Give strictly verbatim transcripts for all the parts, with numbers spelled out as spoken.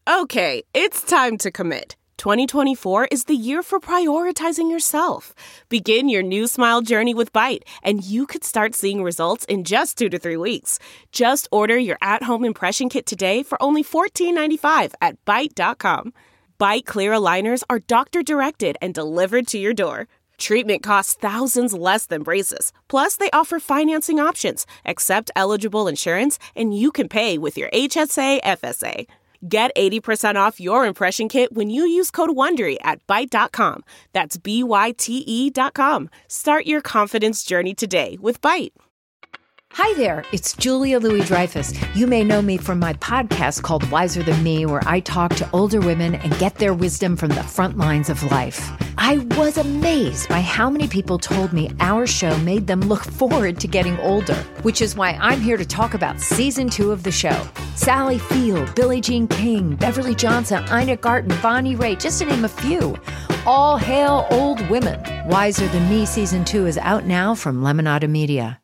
Okay, it's time to commit. twenty twenty-four is the year for prioritizing yourself. Begin your new smile journey with Byte, and you could start seeing results in just two to three weeks. Just order your at-home impression kit today for only fourteen ninety-five at byte dot com. Byte clear aligners are doctor-directed and delivered to your door. Treatment costs thousands less than braces. Plus, they offer financing options, accept eligible insurance, and you can pay with your H S A F S A. Get eighty percent off your impression kit when you use code WONDERY at byte dot com. That's B Y T E dot com. Start your confidence journey today with Byte. Hi there, it's Julia Louis-Dreyfus. You may know me from my podcast called Wiser Than Me, where I talk to older women and get their wisdom from the front lines of life. I was amazed by how many people told me our show made them look forward to getting older, which is why I'm here to talk about season two of the show. Sally Field, Billie Jean King, Beverly Johnson, Ina Garten, Bonnie Raitt, just to name a few. All hail old women. Wiser Than Me season two is out now from Lemonada Media.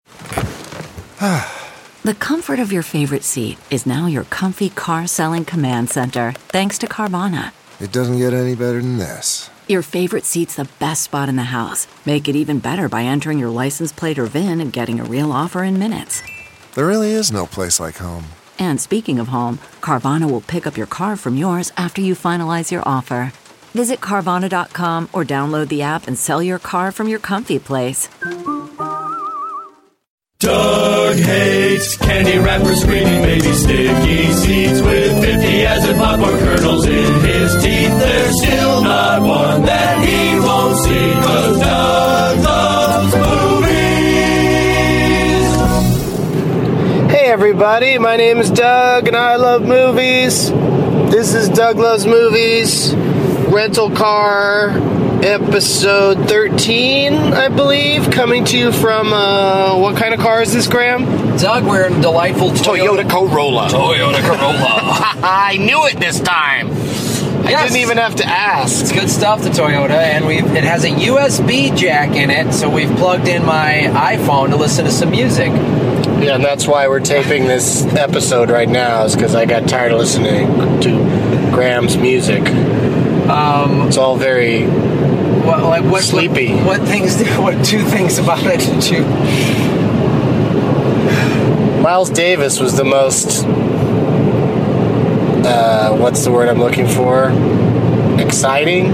The comfort of your favorite seat is now your comfy car-selling command center, thanks to Carvana. It doesn't get any better than this. Your favorite seat's the best spot in the house. Make it even better by entering your license plate or V I N and getting a real offer in minutes. There really is no place like home. And speaking of home, Carvana will pick up your car from yours after you finalize your offer. Visit Carvana dot com or download the app and sell your car from your comfy place. Doug hates candy wrappers, screaming baby sticky seeds with fifty as in popcorn kernels in his teeth. There's still not one that he won't see, 'cause Doug loves movies. Hey everybody, my name is Doug and I love movies. This is Doug Loves Movies, rental car episode thirteen, I believe, coming to you from, uh, what kind of car is this, Graham? Doug, we're in delightful Toyota, Toyota Corolla. Toyota Corolla. I knew it this time. I Yes. didn't even have to ask. It's good stuff, the Toyota, and we've it has a U S B jack in it, so we've plugged in my iPhone to listen to some music. Yeah, and that's why we're taping this episode right now, is because I got tired of listening to Graham's music. Um, It's all very... what, like what, Sleepy. What, what things? Do, what two things about it did you? Miles Davis was the most, uh, what's the word I'm looking for? Exciting?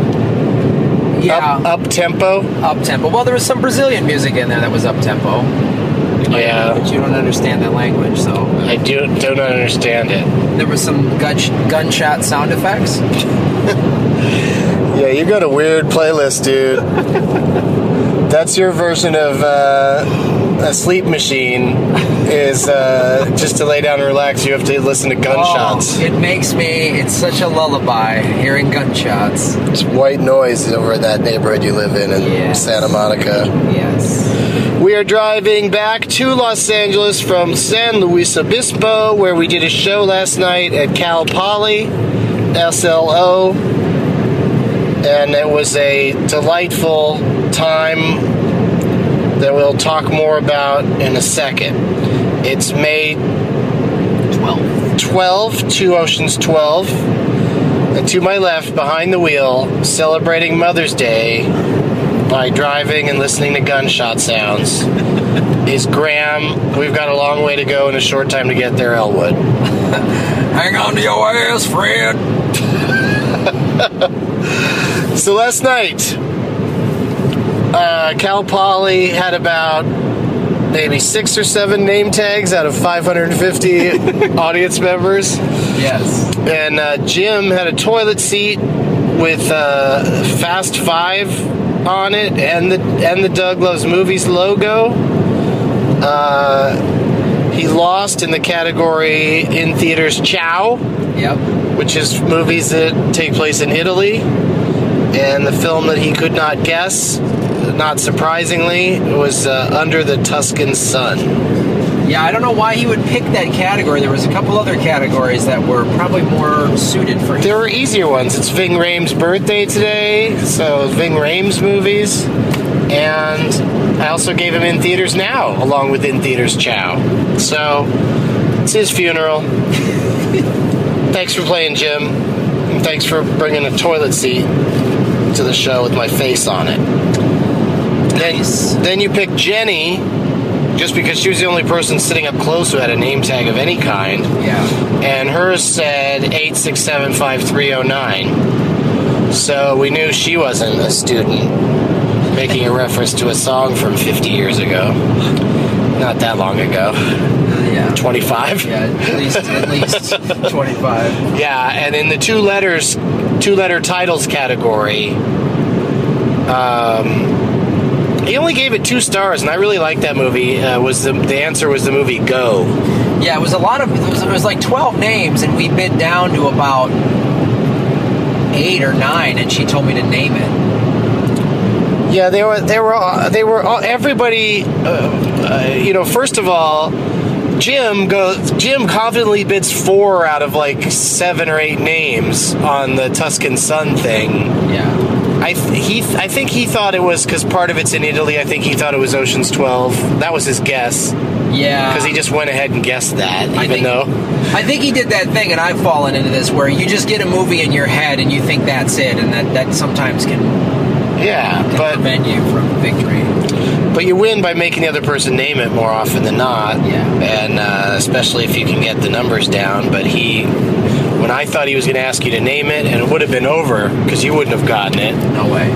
Yeah, Up, up tempo? up tempo. Well, there was some Brazilian music in there that was up tempo, Yeah. but you don't understand that language, so I do, don't understand it. there was some gun, gunshot sound effects. Yeah, you got a weird playlist, dude. That's your version of uh, a sleep machine, is uh, just to lay down and relax, you have to listen to gunshots. Oh, it makes me, it's such a lullaby, hearing gunshots. It's white noise over that neighborhood you live in in Yes. Santa Monica. Yes. We are driving back to Los Angeles from San Luis Obispo, where we did a show last night at Cal Poly, S L O, and it was a delightful time that we'll talk more about in a second. It's May twelve. twelve, Two Oceans twelve, and to my left, behind the wheel, celebrating Mother's Day by driving and listening to gunshot sounds, is Graham. We've got a long way to go and a short time to get there, Elwood. Hang on to your ass, Fred. So last night, uh, Cal Poly had about maybe six or seven name tags out of five hundred fifty audience members. Yes. And uh, Jim had a toilet seat with uh, Fast Five on it and the and the Doug Loves Movies logo. Uh, he lost in the category in theaters Ciao, Yep. which is movies that take place in Italy, and the film that he could not guess, not surprisingly, was uh, Under the Tuscan Sun. Yeah, I don't know why he would pick that category. There was a couple other categories that were probably more suited for him. There were easier ones. It's Ving Rhames' birthday today, so Ving Rhames movies. And I also gave him In Theaters Now, along with In Theaters Ciao. So, it's his funeral. Thanks for playing, Jim. And thanks for bringing a toilet seat to the show with my face on it. Nice. Then, then you picked Jenny, just because she was the only person sitting up close who had a name tag of any kind. Yeah. And hers said eight six seven five three oh nine. So we knew she wasn't a student, making a reference to a song from fifty years ago. Not that long ago. Yeah. twenty-five? Yeah, at least at least twenty-five. Yeah, and in the two letters, two letter titles category, um, he only gave it two stars, and I really liked that movie. Uh, was the the answer was the movie Go? Yeah, it was a lot of it was, it was like twelve names, and we bid down to about eight or nine, and she told me to name it. Yeah, they were they were they were all, everybody. Uh, uh, you know, first of all, Jim goes. Jim confidently bids four out of like seven or eight names on the Tuscan Sun thing. Yeah. I th- he th- I think he thought it was because part of it's in Italy. I think he thought it was Ocean's twelve. That was his guess. Yeah. Because he just went ahead and guessed that, even I think, though. I think he did that thing, and I've fallen into this, where you just get a movie in your head and you think that's it, and that, that sometimes can, Yeah, can but prevent you from victory. but you win by making the other person name it more often than not. Yeah. And uh, especially if you can get the numbers down. But he, when I thought he was going to ask you to name it, and it would have been over because you wouldn't have gotten it. No way.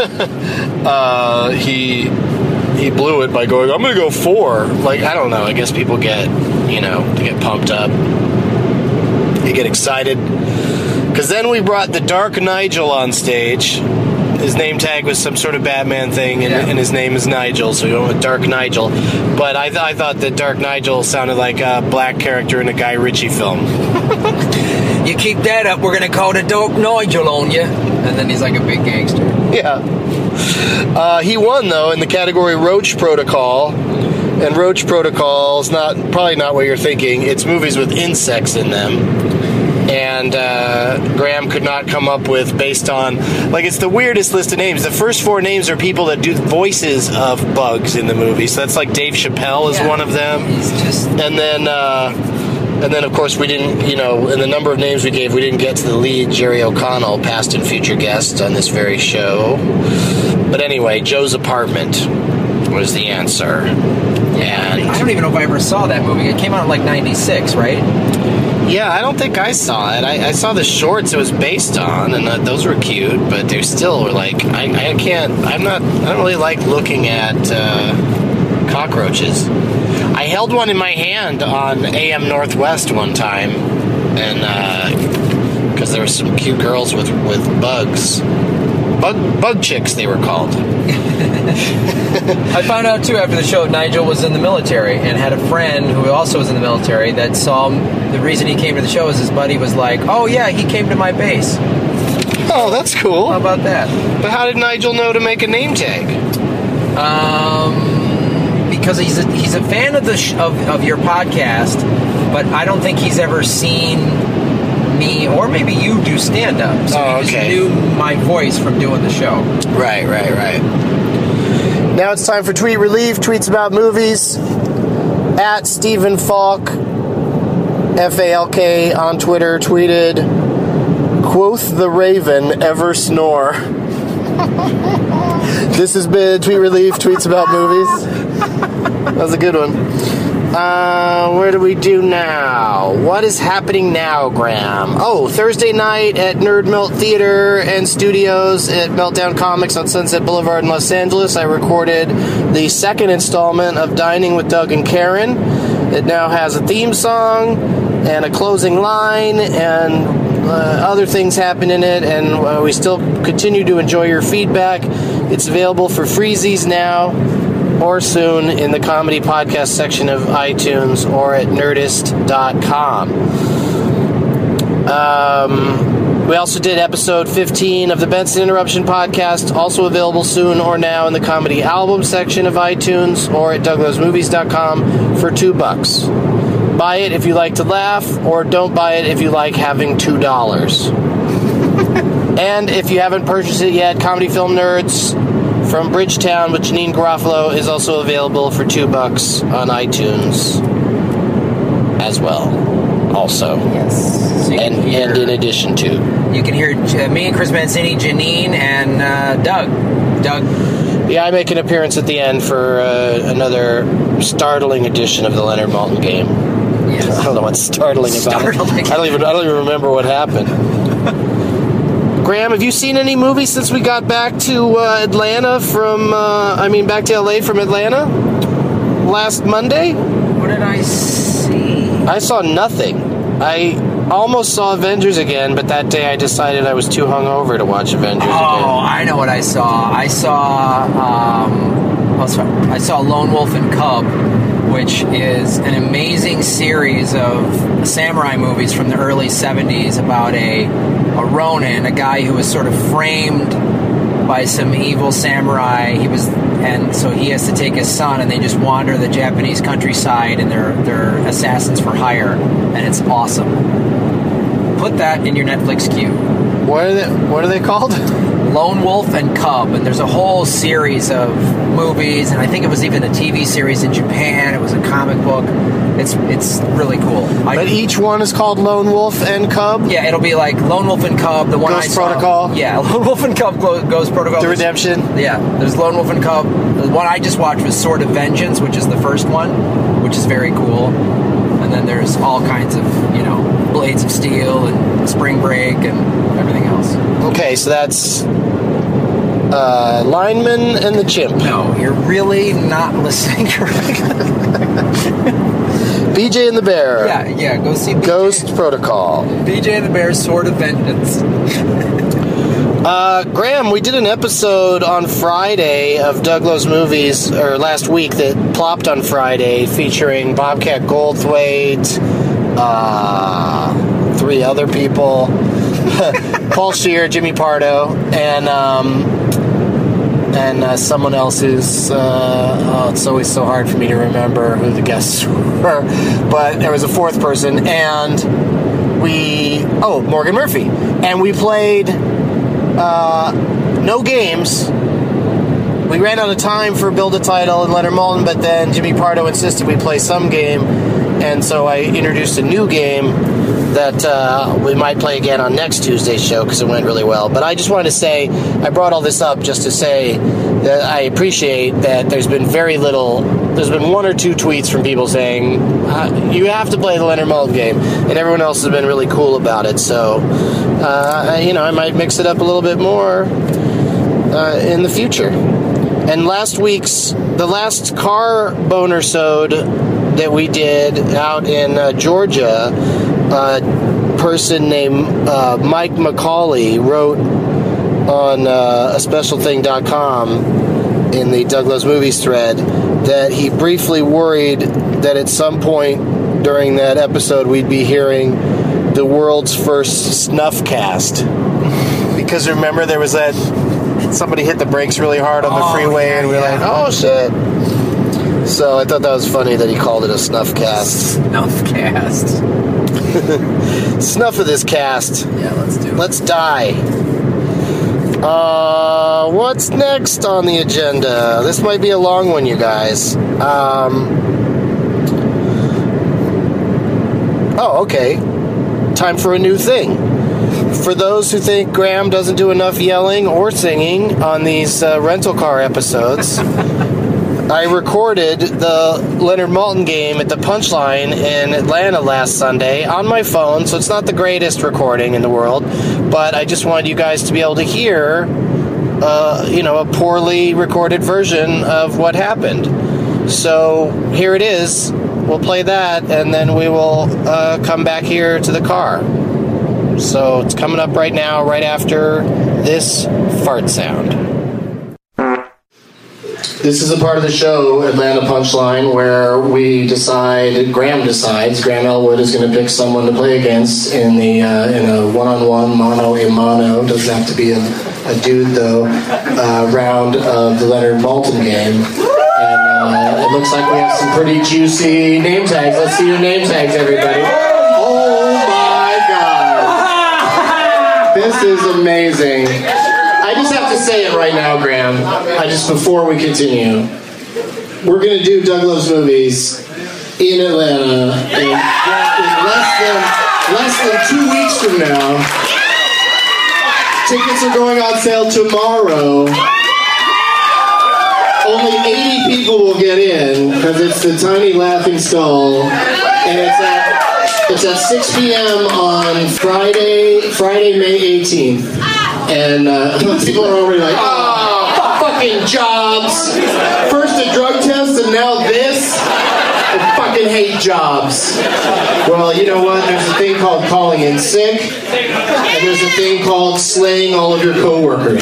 uh, he he blew it by going, I'm going to go four. Like, I don't know. I guess people get, you know, they get pumped up. They get excited. Because then we brought the Dark Nigel on stage. His name tag was some sort of Batman thing, and, Yeah. and his name is Nigel, so we went with Dark Nigel. But I, th- I thought that Dark Nigel sounded like a black character in a Guy Ritchie film. You keep that up, we're going to call the Dark Nigel on you. And then he's like a big gangster. Yeah. Uh, he won, though, in the category Roach Protocol. And Roach Protocol is not, probably not what you're thinking. It's movies with insects in them. And uh, Graham could not come up with, based on, like, it's the weirdest list of names. The first four names are people that do voices of bugs in the movie. So that's like Dave Chappelle is Yeah. one of them. He's just... And then, uh, and then, of course, we didn't, you know, in the number of names we gave, we didn't get to the lead, Jerry O'Connell, past and future guest on this very show. But anyway, Joe's Apartment was the answer. And I don't even know if I ever saw that movie. It came out in like ninety-six, right? yeah, I don't think I saw it. I, I saw the shorts it was based on, and uh, those were cute, but they still were like, I, I can't, I'm not, I don't really like looking at uh, cockroaches. I held one in my hand on A M Northwest one time, and because uh, there were some cute girls with, with bugs. Bug, bug chicks, they were called. I found out, too, after the show, Nigel was in the military and had a friend who also was in the military that saw him. The reason he came to the show is his buddy was like, oh, yeah, he came to my base. Oh, that's cool. How about that? But how did Nigel know to make a name tag? Um, because he's a, he's a fan of the sh- of, of your podcast, but I don't think he's ever seen me, or maybe you do stand-up. So Oh, he just okay. knew my voice from doing the show. Right, right, right. Now it's time for Tweet Relief, tweets about movies. At Stephen Falk, F A L K, on Twitter, tweeted, quoth the raven, ever snore. This has been Tweet Relief, tweets about movies. That was a good one. Uh, where do we do now? What is happening now, Graham? Oh, Thursday night at Nerd Melt Theater and Studios at Meltdown Comics on Sunset Boulevard in Los Angeles. I recorded the second installment of Dining with Doug and Karen. It now has a theme song and a closing line and uh, other things happen in it, and uh, we still continue to enjoy your feedback. It's available for freezies now, or soon in the comedy podcast section of iTunes or at nerdist dot com. Um, we also did episode fifteen of the Benson Interruption podcast, also available soon or now in the comedy album section of iTunes or at doug loves movies dot com for two bucks. Buy it if you like to laugh, or don't buy it if you like having two dollars. And if you haven't purchased it yet, Comedy Film Nerds from Bridgetown with Janine Garofalo is also available for two bucks on iTunes as well. also. Yes. So you And, can hear, and in addition to. you can hear uh, me and Chris Mancini, Janine, and uh, Doug. Doug. Yeah, I make an appearance at the end for uh, another startling edition of the Leonard Maltin game. Yes. I don't know what's startling about Startling. it. I don't even I don't even remember what happened. Graham, have you seen any movies since we got back to uh, Atlanta from? Uh, I mean, back to L A from Atlanta last Monday? What did I see? I saw nothing. I almost saw Avengers again, but that day I decided I was too hungover to watch Avengers Oh, again. I know what I saw. I saw, um, I saw- I saw Lone Wolf and Cub, which is an amazing series of samurai movies from the early seventies about a, a Ronin, a guy who was sort of framed by some evil samurai. He was, and so he has to take his son, and they just wander the Japanese countryside, and they're they're assassins for hire, and it's awesome. Put that in your Netflix queue. What are they? What are they called? Lone Wolf and Cub, and there's a whole series of movies, and I think it was even a T V series in Japan. It was a comic book. It's it's really cool. I, But each one is called Lone Wolf and Cub. yeah, it'll be like Lone Wolf and Cub. The one Ghost I saw, Protocol? Yeah, Lone Wolf and Cub. Glo- Ghost Protocol. The There's- Redemption. Yeah, there's Lone Wolf and Cub. The one I just watched was Sword of Vengeance, which is the first one, which is very cool. And then there's all kinds of, you know, Blades of Steel and Spring Break and everything else. Okay, so that's uh, Lineman and the Chimp. No, you're really not listening correctly. B J and the Bear. Yeah, yeah, go see B J. Ghost Protocol. B J and the Bear's Sword of Vengeance. Uh, Graham, we did an episode on Friday of Doug Loves Movies, or last week, that plopped on Friday, featuring Bobcat Goldthwait, uh, three other people, Paul Scheer, Jimmy Pardo, and um, and uh, someone else who's, uh, oh, it's always so hard for me to remember who the guests were, but there was a fourth person, and we, oh, Morgan Murphy, and we played Uh, no games. We ran out of time for Build a Title and Leonard Maltin, but then Jimmy Pardo insisted we play some game, and so I introduced a new game that uh, we might play again on next Tuesday's show because it went really well. But I just wanted to say, I brought all this up just to say that I appreciate that there's been very little, there's been one or two tweets from people saying, uh, you have to play the Leonard Maltin game, and everyone else has been really cool about it. So, uh, you know, I might mix it up a little bit more uh, in the future. And last week's, the last car boner-sode that we did out in uh, Georgia, a person named uh, Mike McCauley wrote on uh, a special thing dot com in the Doug Loves Movies thread that he briefly worried that at some point during that episode we'd be hearing the world's first snuff cast. Because remember there was that, somebody hit the brakes really hard on the Oh, freeway yeah, and we were yeah. like, oh shit. So I thought that was funny that he called it a snuff cast. Snuff cast. Snuff of this cast. Yeah, let's do it. Let's die. Uh, what's next on the agenda? This might be a long one, you guys. Um, oh, okay. Time for a new thing. For those who think Graham doesn't do enough yelling or singing on these uh, rental car episodes, I recorded the Leonard Maltin game at the Punchline in Atlanta last Sunday on my phone, so it's not the greatest recording in the world, but I just wanted you guys to be able to hear, uh, you know, a poorly recorded version of what happened. So here it is. We'll play that, and then we will uh, come back here to the car. So it's coming up right now, right after this fart sound. This is a part of the show, Atlanta Punchline, where we decide, Graham decides, Graham Elwood is going to pick someone to play against in the uh, in a one-on-one, mano-a-mano, doesn't have to be a, a dude though, uh, round of the Leonard Maltin game. And uh, it looks like we have some pretty juicy name tags. Let's see your name tags, everybody. Oh my God. This is amazing. I just have to say it right now, Graham. I just, before we continue, we're going to do Doug Loves Movies in Atlanta in, in less than less than two weeks from now. Tickets are going on sale tomorrow. Only eighty people will get in because it's the Tiny Laughing Skull, and it's at it's at six p.m. on Friday, Friday, May eighteenth. And uh, people are already like, oh, fucking jobs. First a drug test and now this. I fucking hate jobs. Well, you know what? There's a thing called calling in sick, and there's a thing called slaying all of your coworkers.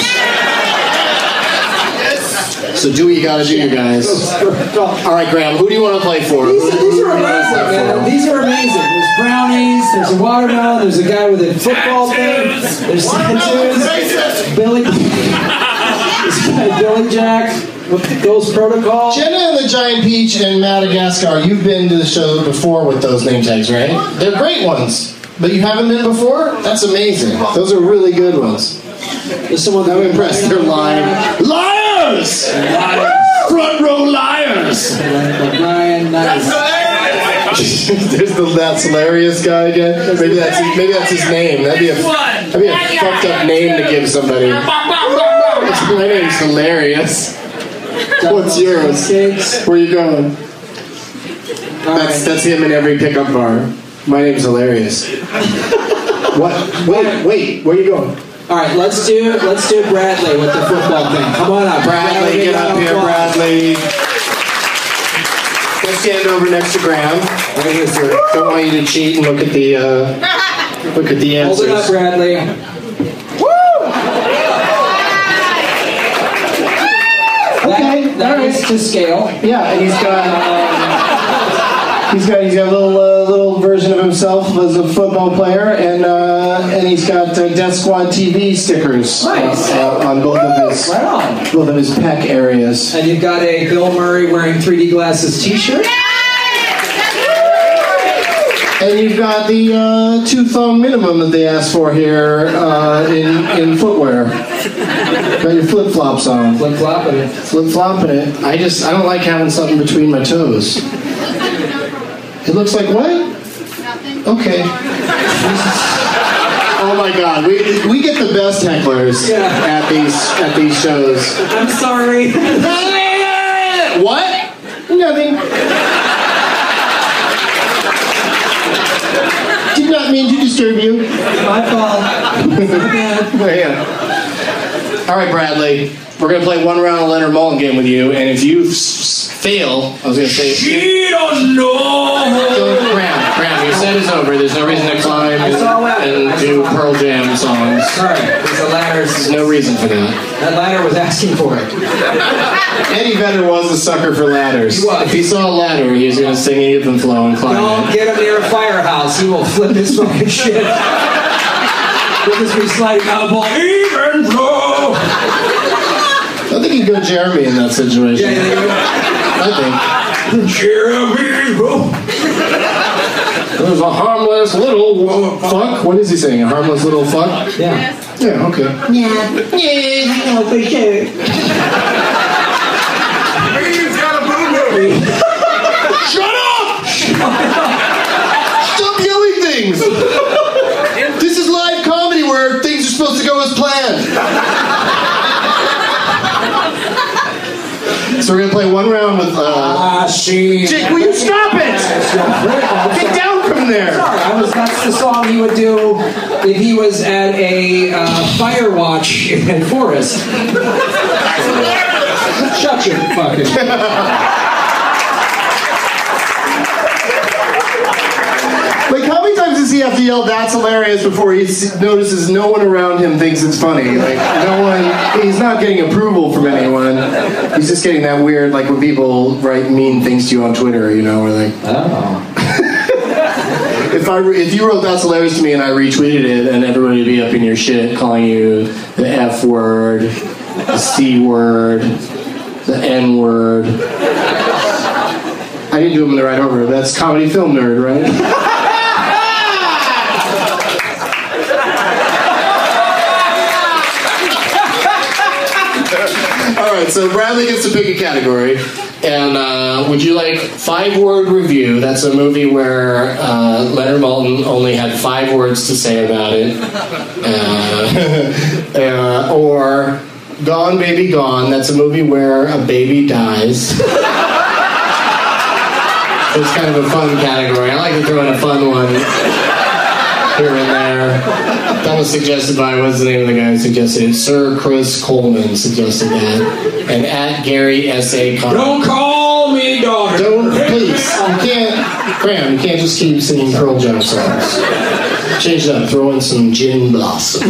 So do what you gotta do, you guys. All right, Graham, who do you want to play for? These, these are amazing, man. These are amazing. There's brownies, there's a watermelon, there's a guy with a football thing, there's tattoos, Billy, this guy Billy Jack with the Ghost Protocol. Jenna and the Giant Peach and Madagascar, you've been to the show before with those name tags, right? They're great ones. But you haven't been before? That's amazing. Those are really good ones. There's someone I'm impressed. They're lying. Liars! Front row liars! Ryan, nice. There's the That's Hilarious guy again. Maybe that's his, maybe that's his name. That'd be a that'd be a fucked up name to give somebody. My name's Hilarious. What's yours? Where you going? That's that's him in every pickup bar. My name's Hilarious. What? Wait, wait. Where you going? All right, let's do let's do Bradley with the football thing. Come on up, Bradley. Get up here, Bradley. Go stand over next to Graham. Right here, sir. Don't want you to cheat and look at the uh, look at the answers. Hold it up, Bradley. Woo! Okay, that, that is to scale. Yeah, and he's got he's got he's got a little uh, little version of himself as a football player, and uh, and he's got uh, Death Squad T V stickers nice. uh, uh, on both of his right on. both of his pec areas. And you've got a Bill Murray wearing three D glasses T-shirt. And you've got the uh, two thong minimum that they asked for here uh, in in footwear. Got your flip flops on. Flip flopping it. Flip flopping it. I just I don't like having something between my toes. It looks like what? Nothing. Okay. Oh my God, we we get the best hecklers yeah. at these at these shows. I'm sorry. What? Nothing. Did not mean to disturb you. My fault. Yeah. All right, Bradley. We're gonna play one round of Leonard Maltin game with you, and if you s- fail, I was gonna say. She don't know. Graham, Graham, your set is over. There's no reason to climb and, and do Pearl Jam songs. Sorry, there's a ladder. There's no reason for that. That ladder was asking for it. Eddie Vedder was a sucker for ladders. He was. If he saw a ladder, he was gonna sing Eve and Flow and climb Don't it. get him near a firehouse. He will flip his fucking shit. He'll just be sliding out of the ball. Even Flow. I think he'd go Jeremy in that situation. Yeah, yeah, yeah. I think. Jeremy, bro. There's a harmless little fuck. What is he saying? A harmless little fuck? Yeah. Yeah, okay. Yeah. Yeah. Oh, for sure. He's got a boo-boo. Shut up! Stop yelling things! This is live comedy where things are supposed to go as planned. So we're gonna play one round with. Uh, Ah, she. Jake, will you stop it? Get down from there. Sorry, I was. That's the song he would do if he was at a uh, fire watch in Forest. Shut your fucking. Like, how many times does he have to yell "That's hilarious" before he s- notices no one around him thinks it's funny? Like, no one. He's not getting approval from anyone. He's just getting that weird, like when people write mean things to you on Twitter. You know, where like. Oh. If I re- if you wrote "That's hilarious" to me and I retweeted it, and everybody would be up in your shit calling you the F word, the C word, the N word. I didn't do them in the right order. That's comedy film nerd, right? All right, so Bradley gets to pick a category. And uh, would you like five-word review? That's a movie where uh, Leonard Maltin only had five words to say about it. Uh, uh, or Gone Baby Gone. That's a movie where a baby dies. It's kind of a fun category. I like to throw in a fun one here and there. That was suggested by, what's the name of the guy who suggested it? Sir Chris Coleman suggested that. And at Gary S A Con. Don't call me daughter. Don't, please. You can't, Graham, you can't just keep singing Pearl Jam songs. Change it up. Throw in some Gin Blossom.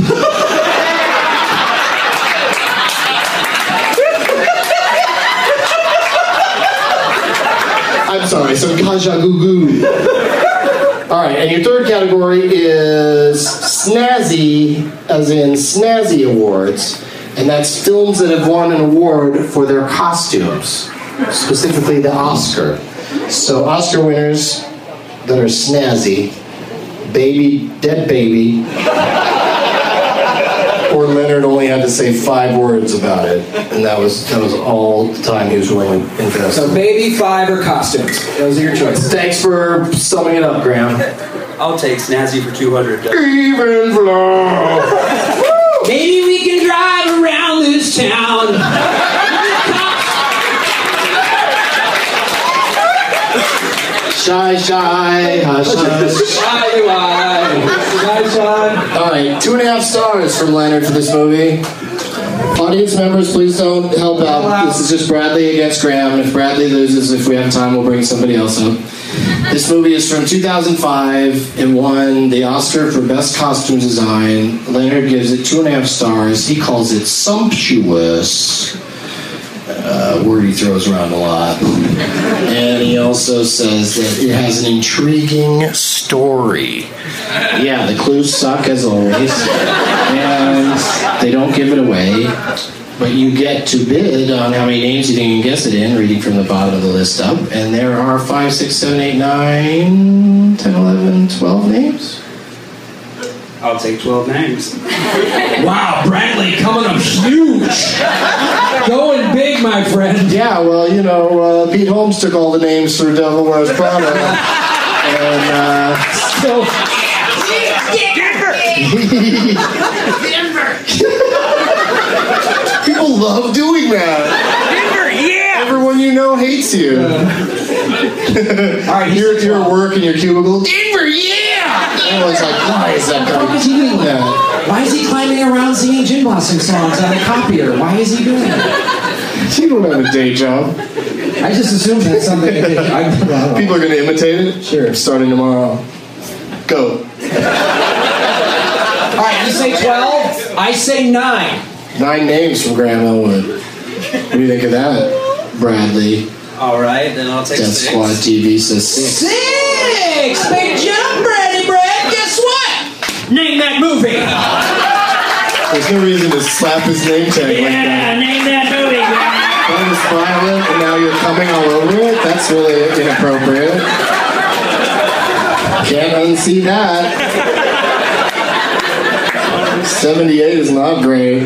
I'm sorry, some Kaja Goo Goo. Alright, and your third category is Snazzy, as in Snazzy Awards. And that's films that have won an award for their costumes. Specifically the Oscar. So Oscar winners that are snazzy, Baby, Dead Baby, or Leonard only had to say five words about it, and that was that was all the time he was willing to invest. So baby, five, or costumes. Those are your choices. Thanks for summing it up, Graham. I'll take Snazzy for two hundred. Even flow. Maybe we can drive around this town. Shy, shy, hush, hush. Shy, why? Shy, shy. All right, two and a half stars from Leonard for this movie. Audience members, please don't help out. This is just Bradley against Graham. If Bradley loses, if we have time, we'll bring somebody else up. This movie is from two thousand five and won the Oscar for Best Costume Design. Leonard gives it two and a half stars. He calls it sumptuous. Uh, word he throws around a lot. And he also says that it has an intriguing story. Yeah, the clues suck as always. And they don't give it away. But you get to bid on how many names you think you can guess it in, reading from the bottom of the list up. And there are five, six, seven, eight, nine, ten, eleven, twelve names. I'll take twelve names. Wow, Bradley coming up huge. Going big, my friend. Yeah, well, you know, uh, Pete Holmes took all the names for Devil Wears Prada. And, uh... So... Denver! People love doing that. Denver, yeah! Everyone you know hates you. Uh, all right, you're, you're at work in your cubicle. Denver, yeah! Everyone's like, why is that guy Why is he doing that? Why is he climbing around singing Gin Blossom songs on a copier? Why is he doing that? You don't have a day job. I just assumed that's something that they, I, well, People are going to imitate it? Sure. Starting tomorrow. Go. All right, you say twelve. I say nine. Nine names from Graham Elwood. What do you think of that, Bradley? All right, then I'll take Death six. Squad T V says six. Six! Big jump, Brady Brad. Guess what? Name that movie. There's no reason to slap his name tag like that. Yeah, name that movie. That was violent, and now you're coming all over it? That's really inappropriate. Can't unsee that. seventy-eight is not great.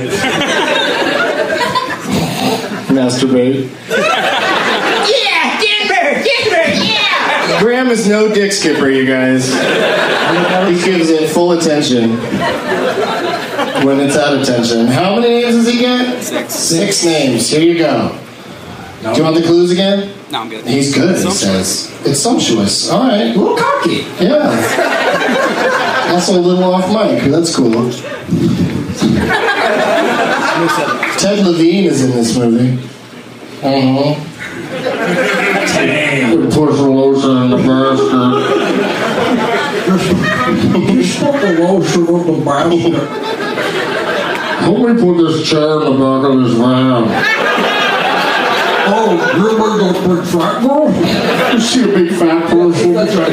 Masturbate. Yeah, Denver, Denver, yeah. Graham is no dick skipper, you guys. He gives it full attention when it's out of tension. How many names does he get? Six. Six names. Here you go. Do you want the clues again? No, I'm good. He's good, he says. It's sumptuous. All right. A little cocky. Yeah. Also a little off mic, but that's cool. Ted Levine is in this movie. Uh-huh. Ted. Pour some lotion in the basket. Just put the lotion in the basket. Help me put this chair in the back of his van. Oh, you're one of those big fat girls? Is she a big fat person?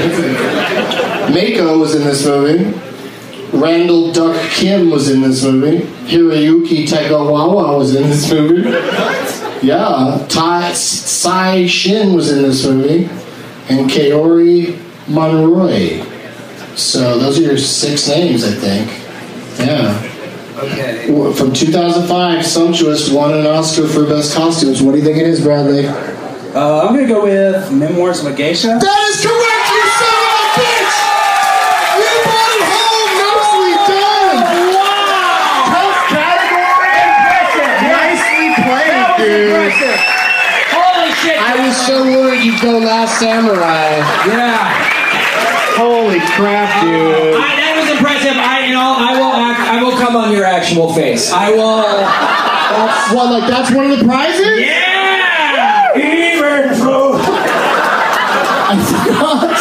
Mako was in this movie. Randall Duck Kim was in this movie. Hiroyuki Tagawawa was in this movie. Yeah. Tai Sai Shin was in this movie. And Kaori Monroy. So those are your six names, I think. Yeah. Okay. From two thousand five, Sumptuous won an Oscar for Best Costumes. What do you think it is, Bradley? Uh, I'm gonna go with Memoirs of a Geisha. That is correct, you son of a bitch! You brought it home! Nicely done! Wow! Tough category! Impressive! Nicely played, That was dude! impressive! Holy shit! I was so worried you'd go Last Samurai. Yeah. Holy crap, dude. I, that was impressive. I, you know, I will act, I will come on your actual face. I will. That's, what, like that's one of the prizes? Yeah! Even through. I forgot.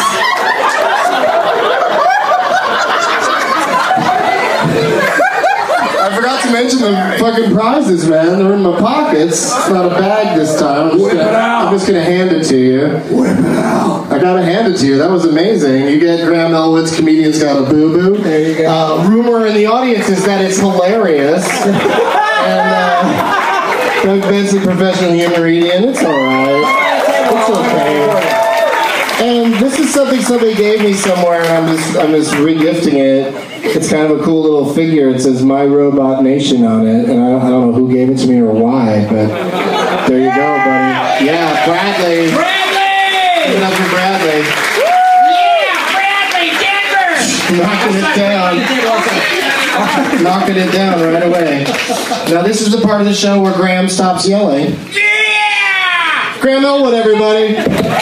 I forgot to mention the fucking prizes, man. They're in my pockets. It's not a bag this time. I'm just, Whip gonna, it out. I'm just gonna hand it to you. Whip it out. I gotta hand it to you. That was amazing. You get Graham Elwood's Comedian's Got a Boo Boo. There you go. Uh, rumor in the audience is that it's hilarious. And uh, Doug Benson, professional humoridian. It's alright. It's okay. And this is something somebody gave me somewhere, and I'm just I'm just regifting it. It's kind of a cool little figure. It says "My Robot Nation" on it, and I don't, I don't know who gave it to me or why, but there you go, buddy. Yeah, Bradley. Bradley! Give it up for Bradley. Yeah, Bradley, Denver! Knocking it down. Knocking it down right away. Now this is the part of the show where Graham stops yelling. Yeah! Graham Elwood, everybody.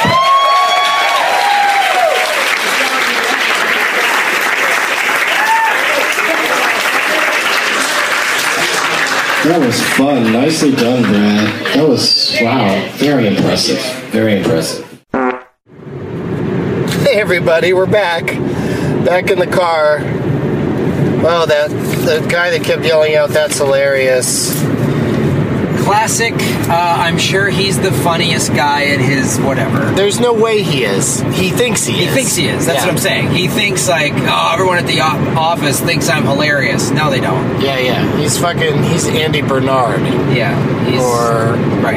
That was fun. Nicely done, Brad. That was, wow, very impressive. Very impressive. Hey, everybody, we're back. Back in the car. Wow, that the guy that kept yelling out, "That's hilarious." Classic. Uh, I'm sure he's the funniest guy at his whatever. There's no way he is. He thinks he, He is. thinks he is. That's Yeah. what I'm saying. He thinks like, oh, everyone at the o- office thinks I'm hilarious. No, they don't. Yeah, yeah. He's fucking, he's Andy Bernard. Yeah. He's, Or, right.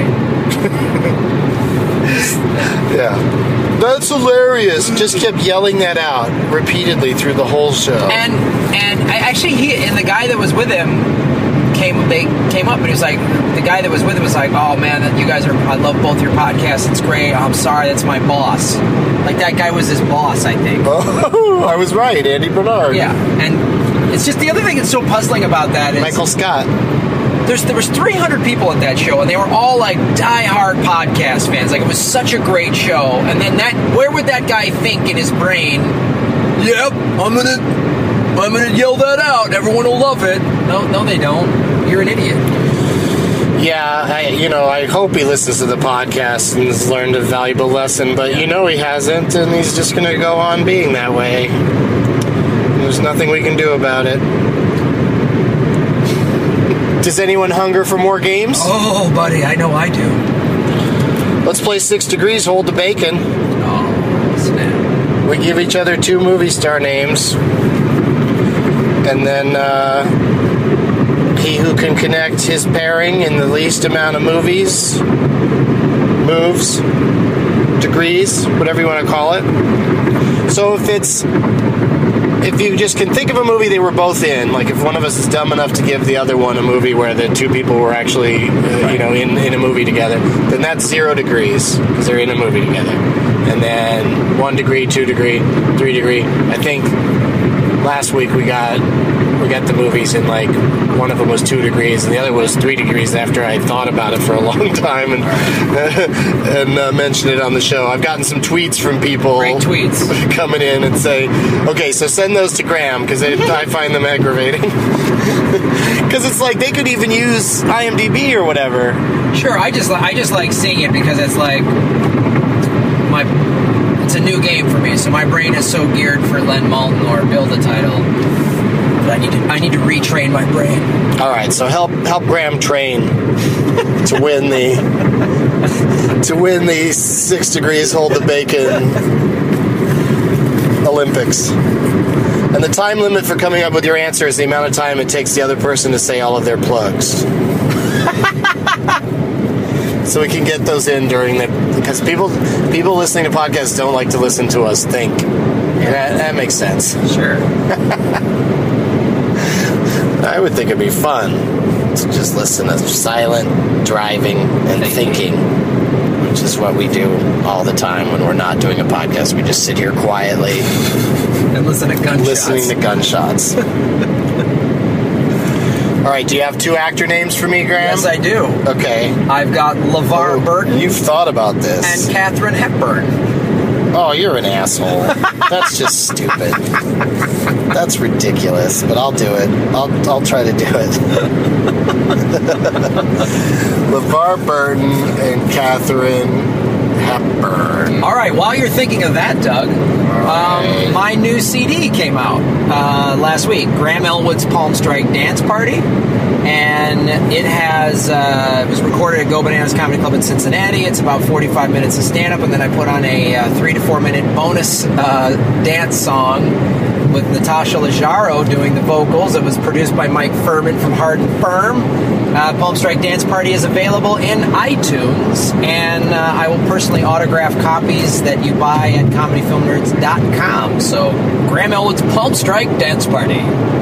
yeah. That's hilarious. Just kept yelling that out repeatedly through the whole show. And and I actually he and the guy that was with him came they came up and he was like the guy that was with him was like, oh man, that you guys are I love both your podcasts. It's great. I'm sorry, that's my boss. Like that guy was his boss, I think. Oh, I was right, Andy Bernard. Yeah, and it's just the other thing that's so puzzling about that is Michael Scott. There's there was three hundred people at that show, and they were all like diehard podcast fans. Like it was such a great show. And then that, where would that guy think in his brain? Yep, I'm gonna, I'm gonna yell that out. Everyone will love it. No, no, they don't. You're an idiot. Yeah, I, you know, I hope he listens to the podcast and has learned a valuable lesson, but you know he hasn't, and he's just going to go on being that way. There's nothing we can do about it. Does anyone hunger for more games? Oh, buddy, I know I do. Let's play Six Degrees, Hold the Bacon. Oh, snap. We give each other two movie star names, and then uh, he who can connect his pairing in the least amount of movies, moves, degrees, whatever you want to call it. So if it's if you just can think of a movie they were both in, like if one of us is dumb enough to give the other one a movie where the two people were actually, uh, you know, in, in a movie together, then that's zero degrees because they're in a movie together. And then one degree, two degree, three degree. I think last week we got we got the movies in like one of them was two degrees and the other was three degrees after I thought about it for a long time and and uh, mentioned it on the show. I've gotten some tweets from people, Great tweets, coming in and say, okay, so send those to Graham because I find them aggravating. Because it's like they could even use IMDb or whatever. Sure, I just I just like seeing it because it's like my it's a new game for me, so my brain is so geared for Len Maltin or Build a Title. I need to I need to retrain my brain. All right, so help help Graham train to win the to win the Six Degrees Hold the Bacon Olympics. And the time limit for coming up with your answer is the amount of time it takes the other person to say all of their plugs. So we can get those in during the because people people listening to podcasts don't like to listen to us think. That, that makes sense. Sure. I would think it'd be fun to just listen to silent driving and thinking. which is what we do all the time when we're not doing a podcast. We just sit here quietly and listen to gunshots. Listening to gunshots. All right, do you have two actor names for me, Graham? Yes, I do. Okay. I've got LeVar oh, Burton. You've thought about this. And Katharine Hepburn. Oh, you're an asshole. That's just stupid. That's ridiculous, but I'll do it. I'll I'll try to do it. LeVar Burton and Katharine Hepburn. All right, while you're thinking of that, Doug, right. um, my new C D came out uh, last week, Graham Elwood's Palm Strike Dance Party, and it has uh, it was recorded at Go Bananas Comedy Club in Cincinnati. It's about forty-five minutes of stand-up, and then I put on a uh, three to four minute bonus uh, dance song with Natasha Leggero doing the vocals. It was produced by Mike Furman from Hard and Firm. Uh, Palm Strike Dance Party is available in iTunes, and uh, I will personally autograph copies that you buy at comedy film nerds dot com. So, Graham Elwood's Palm Strike Dance Party.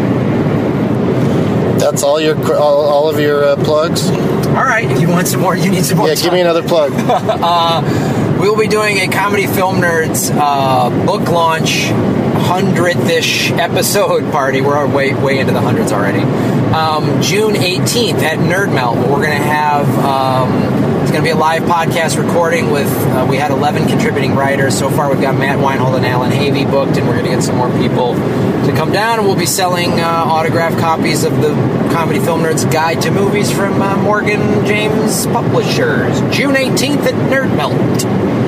That's all your all, all of your uh, plugs? All right, if you want some more, you need some more Yeah, time. give me another plug. uh, we'll be doing a Comedy Film Nerds uh, book launch hundredth-ish episode party. We're way way into the hundreds already. Um, June eighteenth at Nerd Melt. We're going to have um, it's going to be a live podcast recording with uh, we had eleven contributing writers so far. We've got Matt Weinhold and Alan Havey booked, and we're going to get some more people to come down. And we'll be selling uh, autographed copies of the Comedy Film Nerds Guide to Movies from uh, Morgan James Publishers. June eighteenth at Nerd Melt.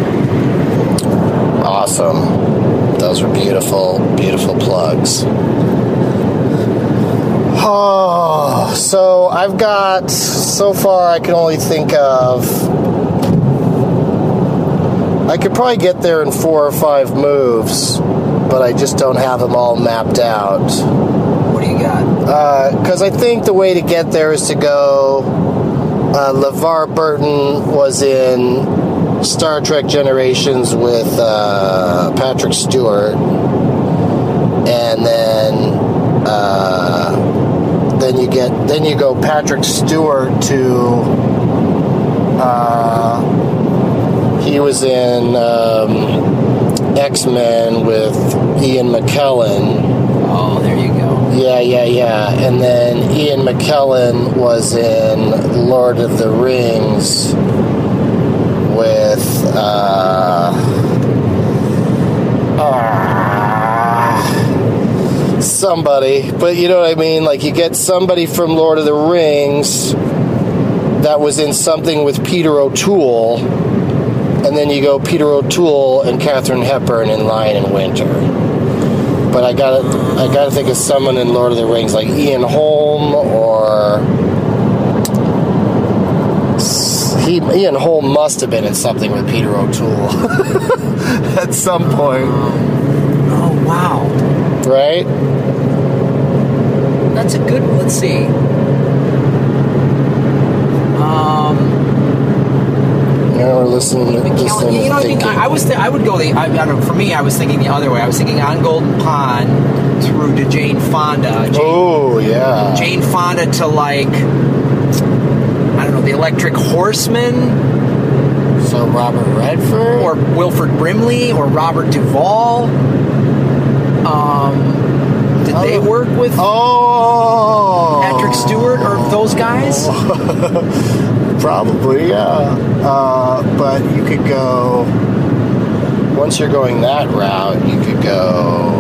Awesome. Those were beautiful, beautiful plugs. Oh, so I've got, so far I can only think of, I could probably get there in four or five moves, but I just don't have them all mapped out. What do you got? Because uh, I think the way to get there is to go, uh, LeVar Burton was in Star Trek Generations with uh, Patrick Stewart, and then uh, then you get then you go Patrick Stewart to uh, he was in um, X-Men with Ian McKellen. Oh, there you go. Yeah, yeah, yeah. And then Ian McKellen was in Lord of the Rings with uh, uh, somebody, but you know what I mean? Like, you get somebody from Lord of the Rings that was in something with Peter O'Toole, and then you go Peter O'Toole and Katharine Hepburn in Lion in Winter. But I gotta, I gotta think of someone in Lord of the Rings, like Ian Holm or. He, Ian Holm must have been in something with Peter O'Toole at some point. Oh, wow. Right? That's a good one. Let's see. Um, yeah, we're listening to this. You know, I think I, I was. Th- I would go the. I, I don't know. For me, I was thinking the other way. I was thinking on Golden Pond through to Jane Fonda. Jane, oh yeah. Jane Fonda to like. I don't know, the Electric Horseman. So Robert Redford? Or Wilford Brimley or Robert Duvall. Um, did oh. they work with oh. Patrick Stewart or those guys? Probably, yeah. Uh, but you could go, once you're going that route, you could go,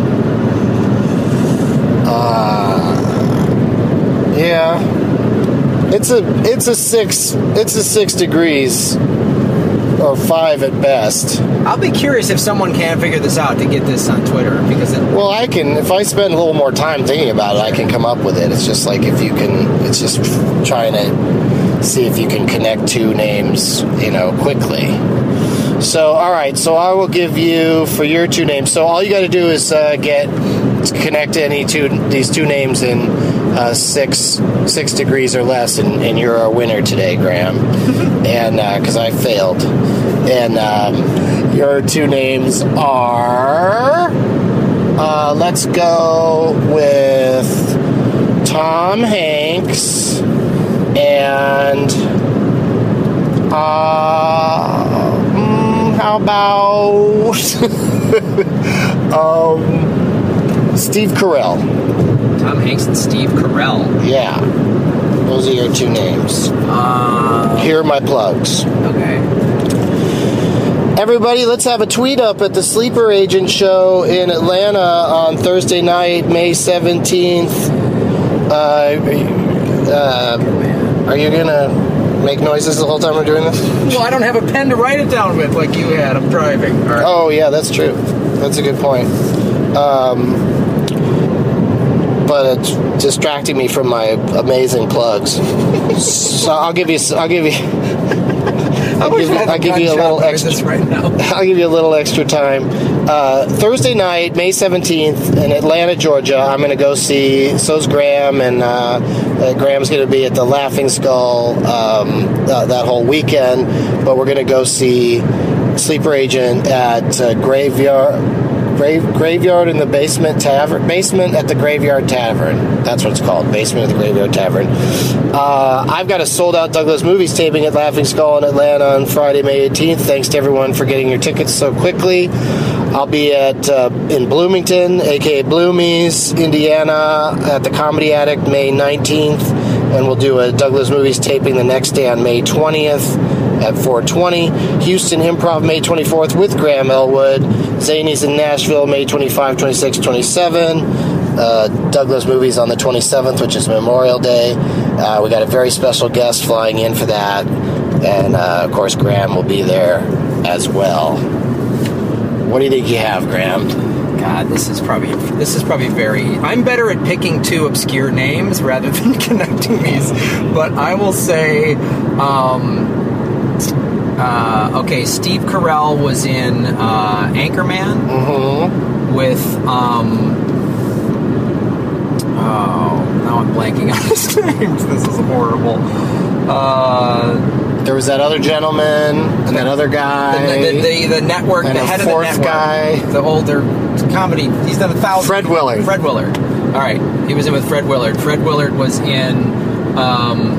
uh, yeah. It's a it's a six it's a six degrees or five at best. I'll be curious if someone can figure this out to get this on Twitter because it, well, I can if I spend a little more time thinking about it, I can come up with it. It's just like if you can, it's just trying to see if you can connect two names, you know, quickly. So, all right. So I will give you for your two names. So all you got to do is uh, get connect any two these two names in uh, six six degrees or less, and, and you're our winner today, Graham. And because uh, I failed, and um, your two names are. Uh, let's go with Tom Hanks and. Uh, how about um, Steve Carell? Tom Hanks and Steve Carell. Yeah. Those are your two names. Uh, Here are my plugs. Okay. Everybody, let's have a tweet up at the Sleeper Agent show in Atlanta on Thursday night, May seventeenth. Uh, uh, are you going to make noises the whole time we're doing this? Well, I don't have a pen to write it down with like you had. I'm driving. All right. Oh, yeah, that's true. That's a good point. Um... But it's distracting me from my amazing plugs. So I'll give you. I'll give you. I'll give you, I'll give you a little extra. Right now. I'll give you a little extra time. Uh, Thursday night, May seventeenth, in Atlanta, Georgia. I'm going to go see. So's Graham, and uh, uh, Graham's going to be at the Laughing Skull um, uh, that whole weekend. But we're going to go see Sleeper Agent at uh, Graveyard. Grave, graveyard in the Basement Tavern. Basement at the Graveyard Tavern. That's what it's called. Basement at the Graveyard Tavern. Uh, I've got a sold-out Douglas Movies taping at Laughing Skull in Atlanta on Friday, May eighteenth. Thanks to everyone for getting your tickets so quickly. I'll be at uh, in Bloomington, a k a. Bloomies, Indiana, at the Comedy Attic, May nineteenth. And we'll do a Douglas Movies taping the next day on May twentieth. At four twenty, Houston Improv May twenty-fourth with Graham Elwood, Zanies in Nashville May twenty-fifth, twenty-sixth, twenty-seventh, uh, Douglas Movies on the twenty-seventh, which is Memorial Day. Uh, we got a very special guest flying in for that, and uh, of course Graham will be there as well. What do you think you have, Graham? God, this is probably this is probably very. I'm better at picking two obscure names rather than connecting these, but I will say. Um, Uh, okay, Steve Carell was in uh, Anchorman mm-hmm. with, um, oh, now I'm blanking on his names. This is horrible. Uh, there was that other gentleman and that other guy. The, the, the, the network, and the head a of the fourth network. guy. The older comedy. He's done a thousand. Fred Willard. Fred Willard. All right, he was in with Fred Willard. Fred Willard was in, um,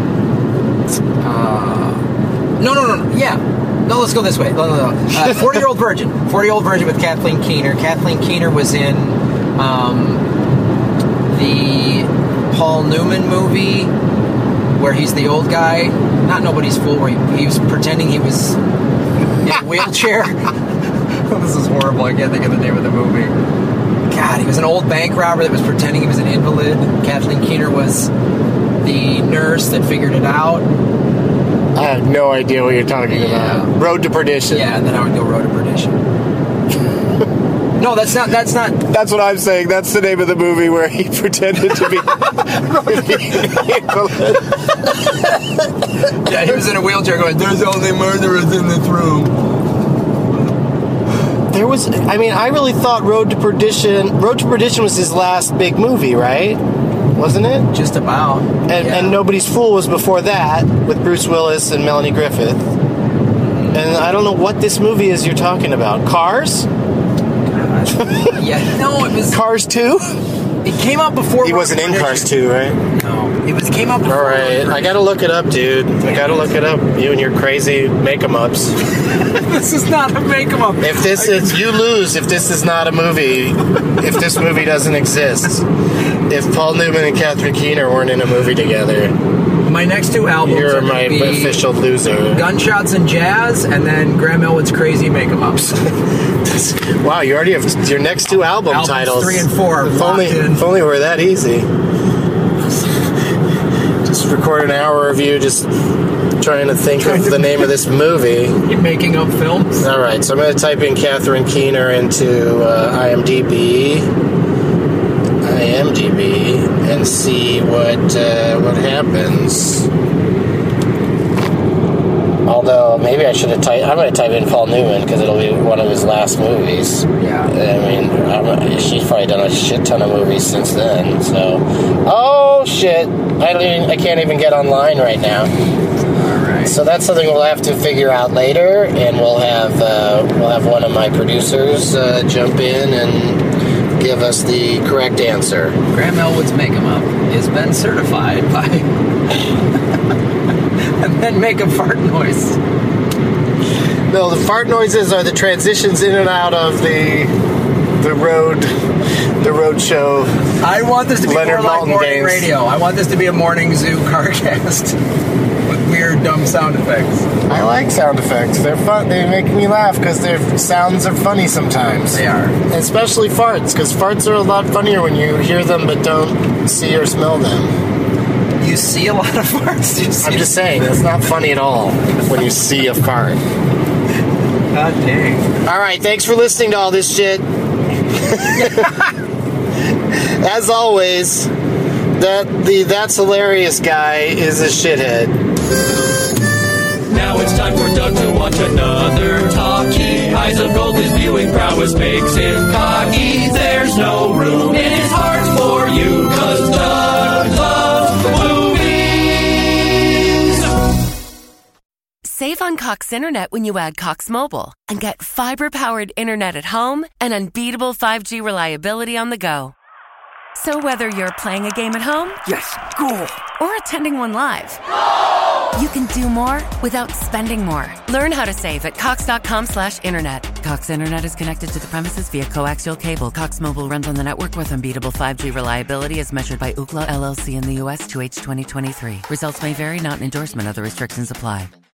uh, No, no, no, no, yeah. No, let's go this way. No, no, no. Uh, forty-Year-Old Virgin. forty-Year-Old Virgin with Kathleen Keener. Kathleen Keener was in um, the Paul Newman movie where he's the old guy. Not Nobody's Fool, where he, he was pretending he was in a wheelchair. This is horrible. I can't think of the name of the movie. God, he was an old bank robber that was pretending he was an invalid. Kathleen Keener was the nurse that figured it out. I have no idea what you're talking yeah. about. Road to Perdition. Yeah, and then I would go Road to Perdition. No, that's not. That's not. That's what I'm saying. That's the name of the movie where he pretended to be. Yeah, he was in a wheelchair going, "There's only murderers in this room." There was. I mean, I really thought Road to Perdition. Road to Perdition was his last big movie, right? Wasn't it? Just about. And, yeah. and Nobody's Fool was before that with Bruce Willis and Melanie Griffith. And I don't know what this movie is you're talking about. Cars? Yeah, no, it was Cars two. It came out before. He wasn't in Cars two, right? No, it was came out before. All right, I gotta look it up, dude. I gotta look it up. You and your crazy make-em-ups. This is not a make-em-up. If this is, you lose. If this is not a movie, if this movie doesn't exist, if Paul Newman and Catherine Keener weren't in a movie together, my next two albums you're are my be official loser. Gunshots and Jazz, and then Graham Elwood's Crazy Make-em-ups. Wow, you already have your next two album Albums titles. three and four. If only, if only were that easy. Just record an hour of you just trying to think trying of to the name of this movie. You're making up films. All right, so I'm going to type in Catherine Keener into uh, IMDb, IMDb, and see what uh, what happens. Although, maybe I should have typed... I'm going to type in Paul Newman, because it'll be one of his last movies. Yeah. I mean, I'm, she's probably done a shit ton of movies since then, so... Oh, shit. I don't even, I can't even get online right now. All right. So that's something we'll have to figure out later, and we'll have uh, we'll have one of my producers uh, jump in and give us the correct answer. Graham Elwood's Make-em-up has been certified by... and then make a fart noise. No, the fart noises are the transitions in and out of the the road the road show. I want this to be Leonard more like Maltin morning games. radio. I want this to be a morning zoo carcast with weird, dumb sound effects. I like sound effects. They're fun. They make me laugh because their sounds are funny sometimes. They are. Especially farts, because farts are a lot funnier when you hear them but don't see or smell them. You see a lot of farts? Do you see I'm just saying, it's not funny at all when you see a fart. God dang. All right, thanks for listening to all this shit. As always, that the That's Hilarious guy is a shithead. Now it's time for Doug to watch another talkie. Eyes of gold, his viewing prowess makes him cocky. There's no room in his heart for you, cause Doug loves movies. Save on Cox Internet when you add Cox Mobile and get fiber-powered internet at home and unbeatable five G reliability on the go. So whether you're playing a game at home, yes, cool, or attending one live, you can do more without spending more. Learn how to save at cox.com slash internet. Cox Internet is connected to the premises via coaxial cable. Cox Mobile runs on the network with unbeatable five G reliability as measured by Ookla L L C in the U S to H twenty twenty-three. Results may vary, not an endorsement. Other restrictions apply.